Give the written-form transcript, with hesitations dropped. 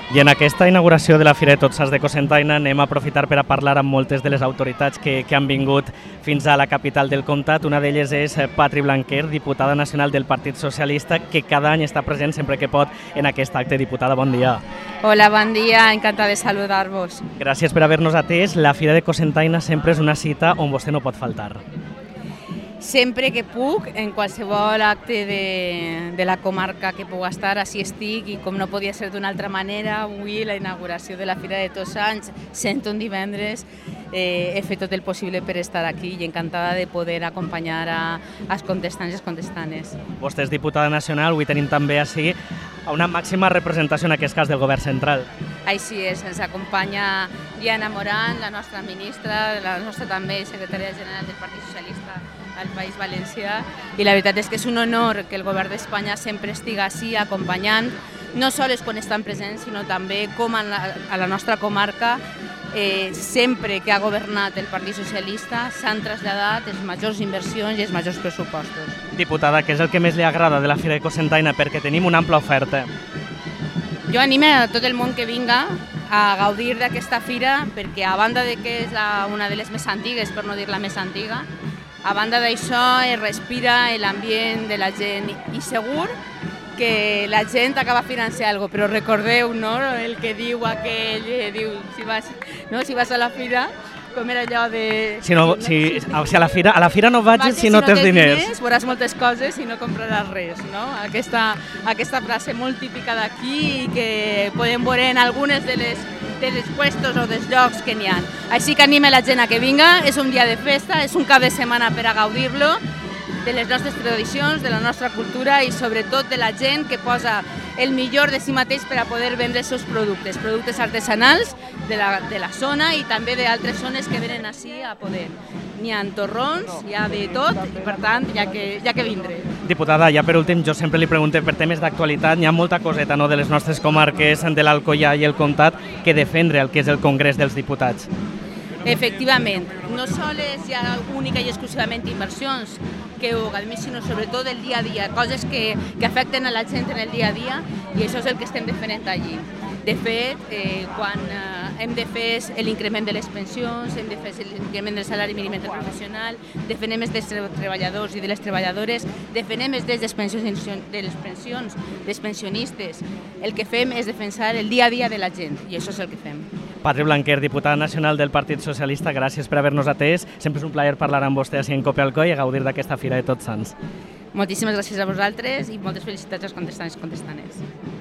I en aquesta inauguració de la Fira de Tots Sants de Cocentaina anem a aprofitar per a parlar amb moltes de les autoritats que han vingut fins a la capital del comtat. Una d'elles és Patri Blanquer, diputada nacional del Partit Socialista, que cada any està present sempre que pot en aquest acte. Diputada, bon dia. Hola, bon dia, encantada de saludar-vos. Gràcies per haver-nos atès. La Fira de Cocentaina sempre és una cita on vostè no pot faltar. Sempre que puc, en qualsevol acte de la comarca que puc estar, així estic, i com no podia ser d'una altra manera, avui la inauguració de la Fira de Tots Sants, sent un divendres, he fet tot el possible per estar aquí i encantada de poder acompanyar als contestants i les contestanes. Vostè és diputada nacional, avui tenim també així una màxima representació en aquest cas del govern central. Així és, ens acompanya Diana Morant, la nostra ministra, la nostra també secretària general del Partit Socialista al País Valencià, i la veritat és que és un honor que el govern d'Espanya sempre estigui així acompanyant, no sols quan estan presents, sinó també com a la nostra comarca, sempre que ha governat el Partit Socialista s'han traslladat les majors inversions i els majors pressupostos. Diputada, què és el que més li agrada de la Fira de Cocentaina? Perquè tenim una ampla oferta. Jo animo a tot el món que vinga a gaudir d'aquesta fira, perquè a banda de que és una de les més antigues, per no dir la més antiga, a banda d'això es respira l'ambient de la gent i segur que la gent acaba financiant alguna cosa, però recordeu, no?, el que diu aquell, diu, si vas a la fira, com era allò de... A la fira no vagis si no tens diners. Veuràs moltes coses i no compraràs res, no? Aquesta frase molt típica d'aquí i que podem veure en algunes de les puestos o dels llocs que n'hi ha. Així que anima la gent a que vinga, és un dia de festa, és un cap de setmana per a gaudir-lo, de les nostres tradicions, de la nostra cultura i sobretot de la gent que posa el millor de si mateix per a poder vendre els seus productes artesanals de la zona i també d'altres zones que venen així a poder. N'hi ha torrons, hi ha de tot i per tant hi ha que vindre. Diputada, ja per últim, jo sempre li pregunto per temes d'actualitat, hi ha molta coseta, no?, de les nostres comarques de l'Alcoià i el Comtat que defendre el que és el Congrés dels Diputats. Efectivament, no sols hi ha única i exclusivament inversions que ho gaudim, sinó sobretot el dia a dia, coses que afecten a la gent en el dia a dia, i això és el que estem defendent allí. De fet, quan hem de fer l'increment de les pensions, hem de fer l'increment del salari mínim interprofessional, defendem els drets dels treballadors i de les treballadores, defendem els drets de les pensions dels pensionistes. El que fem és defensar el dia a dia de la gent, i això és el que fem. Patri Blanquer, diputada nacional del Partit Socialista, gràcies per haver-nos atès. Sempre és un plaer parlar amb vostè així en Copialcoy i gaudir d'aquesta Fira de Tots Sants. Moltíssimes gràcies a vosaltres i moltes felicitats als contestants i contestanes.